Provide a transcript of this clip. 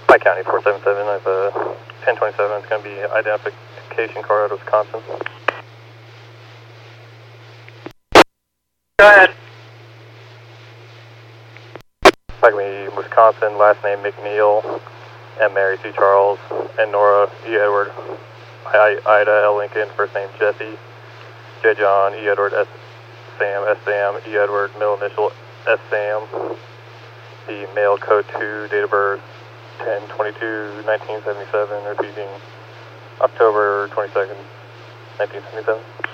Pike County 477, I have a 1027, it's going to be identification car out of Wisconsin. Go ahead. Pike County, Wisconsin, last name McNeil, M. Mary, C. Charles, and Nora, E. Edward, Ida, L. Lincoln, first name Jesse, J. John, E. Edward, S. Sam, E. Edward, middle initial S. Sam, the male code 2, date of birth 10/22/1977, receiving October 22nd, 1977.